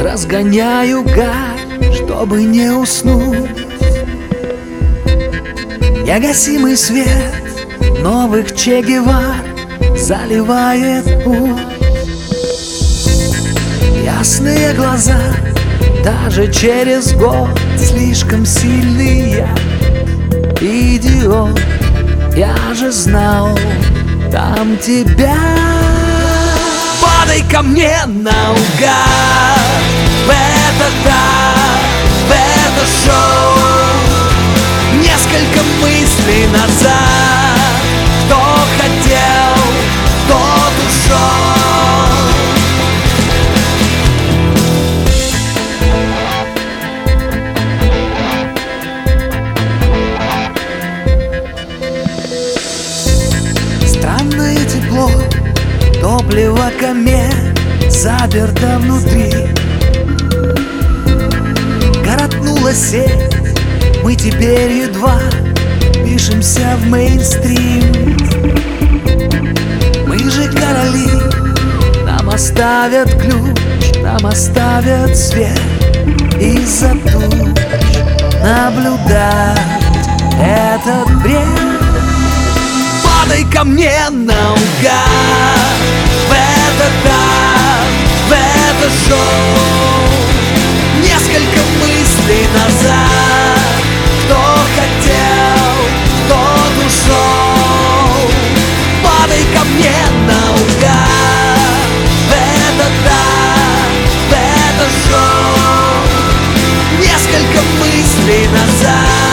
разгоняю гарь, чтобы не уснуть. Негасимый свет новых Че Гевар заливает путь. Ясные глаза даже через год, слишком сильный я идиот. Я же знал там тебя. Падай ко мне наугад в этот ад, в это шоу. Несколько мыслей назад. Кто хотел, тот ушел. Странное тепло, топливо комет заперто внутри. Коротнула сеть, мы теперь едва пишемся в мейнстрим. Мы же короли, нам оставят ключ, нам оставят свет. Из-за туч наблюдать этот бред. Падай ко мне наугад в этот ад, в это шоу. Несколько мыслей назад. Кто хотел, тот ушел. Падай ко мне наугад в этот ад, в это шоу. Несколько мыслей назад.